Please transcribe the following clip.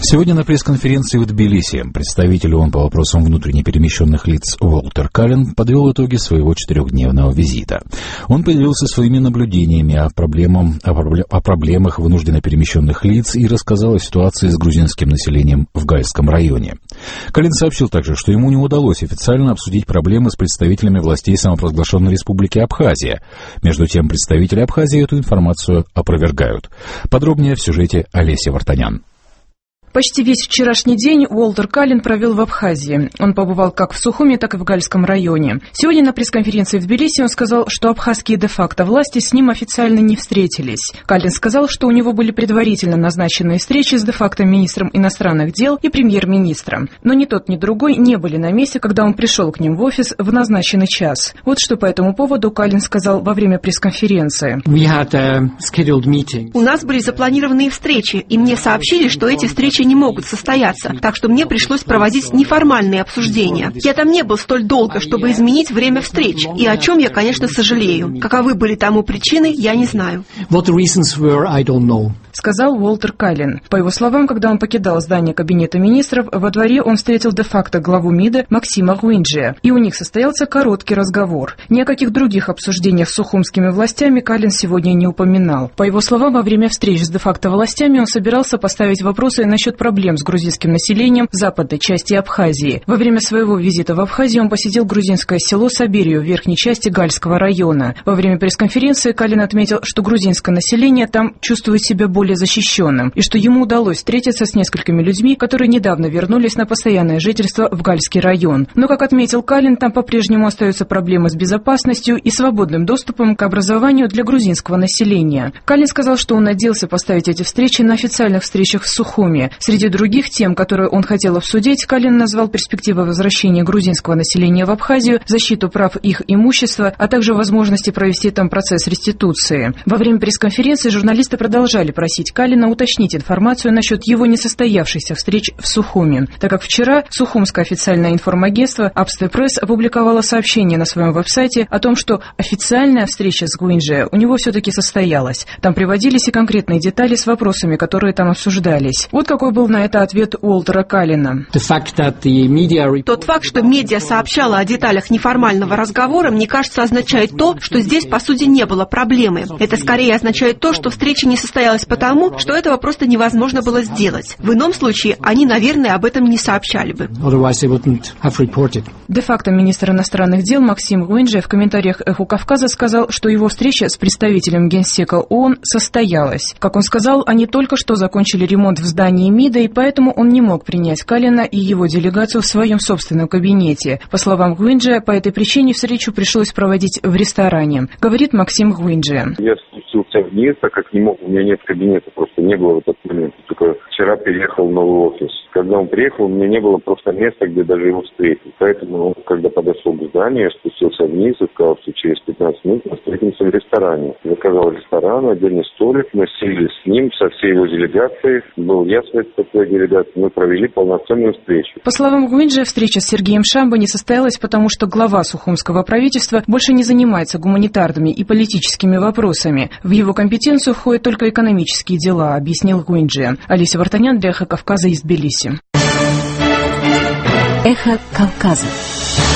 Сегодня на пресс-конференции в Тбилиси представитель ООН по вопросам внутренне перемещенных лиц Уолтер Каллен подвел итоги своего 4-дневного визита. Он поделился своими наблюдениями о проблемах вынужденно перемещенных лиц и рассказал о ситуации с грузинским населением в Гальском районе. Каллен сообщил также, что ему не удалось официально обсудить проблемы с представителями властей самопровозглашенной республики Абхазия. Между тем, представители Абхазии эту информацию опровергают. Подробнее в сюжете Олеси Вартанян. Почти весь вчерашний день Уолтер Каллен провел в Абхазии. Он побывал как в Сухуме, так и в Гальском районе. Сегодня на пресс-конференции в Тбилиси он сказал, что абхазские де-факто власти с ним официально не встретились. Каллен сказал, что у него были предварительно назначенные встречи с де-факто министром иностранных дел и премьер-министром. Но ни тот, ни другой не были на месте, когда он пришел к ним в офис в назначенный час. Вот что по этому поводу Каллен сказал во время пресс-конференции. У нас были запланированные встречи, и мне сообщили, что эти встречи не могут состояться, так что мне пришлось проводить неформальные обсуждения. Я там не был столь долго, чтобы изменить время встреч, и о чем я, конечно, сожалею. Каковы были тому причины, я не знаю. Сказал Уолтер Каллен. По его словам, когда он покидал здание кабинета министров, во дворе он встретил де-факто главу МИДа Максима Гуинджия, и у них состоялся короткий разговор. Ни о каких других обсуждениях с сухумскими властями Каллен сегодня не упоминал. По его словам, во время встреч с де-факто властями он собирался поставить вопросы насчет проблем с грузинским населением в западной части Абхазии. Во время своего визита в Абхазию он посетил грузинское село Сабирию в верхней части Гальского района. Во время пресс-конференции Каллен отметил, что грузинское население там чувствует себя более защищенным, и что ему удалось встретиться с несколькими людьми, которые недавно вернулись на постоянное жительство в Гальский район. Но, как отметил Каллен, там по-прежнему остаются проблемы с безопасностью и свободным доступом к образованию для грузинского населения. Каллен сказал, что он надеялся поставить эти встречи на официальных встречах в Сухуме. Среди других тем, которые он хотел обсудить, Каллен назвал перспективы возвращения грузинского населения в Абхазию, защиту прав их имущества, а также возможности провести там процесс реституции. Во время пресс-конференции журналисты продолжали просить Каллена уточнить информацию насчет его несостоявшихся встреч в Сухуме, так как вчера Сухумское официальное информагентство Абсте Пресс опубликовало сообщение на своем веб-сайте о том, что официальная встреча с Гуинджией у него все-таки состоялась. Там приводились и конкретные детали с вопросами, которые там обсуждались. Вот какой был на это ответ Уолтера Каллена. Тот факт, что медиа сообщала о деталях неформального разговора, мне кажется, означает то, что здесь, по сути, не было проблемы. Это скорее означает то, что встреча не состоялась потому, что этого просто невозможно было сделать. В ином случае они, наверное, об этом не сообщали бы. Де-факто министр иностранных дел Максим Гуинджия в комментариях «Эхо Кавказа» сказал, что его встреча с представителем Генсека ООН состоялась. Как он сказал, они только что закончили ремонт в здании МИДа, и поэтому он не мог принять Каллена и его делегацию в своем собственном кабинете. По словам Гуинджия, по этой причине встречу пришлось проводить в ресторане. Говорит Максим Гуинджия. Я спустился вниз, так как не мог, у меня нет кабинета, просто не было в этот момент. Только вчера переехал в новый офис. Когда он приехал, у меня не было просто места, где даже его встретить. Поэтому он, когда подошел к зданию, я спустился вниз и сказал, что через 15 минут мы встретимся в ресторане. Заказал ресторан, отдельный столик, мы сели с ним, со всей его делегацией. Был я с такой делегацией, мы провели полноценную встречу. По словам Гуинджия, встреча с Сергеем Шамбо не состоялась, потому что глава сухумского правительства больше не занимается гуманитарными и политическими вопросами. В его компетенцию входят только экономические дела, объяснил Гуинджия. Олеся Вартанян для «Эхо Кавказа» из Тбилиси. Эхо Кавказа.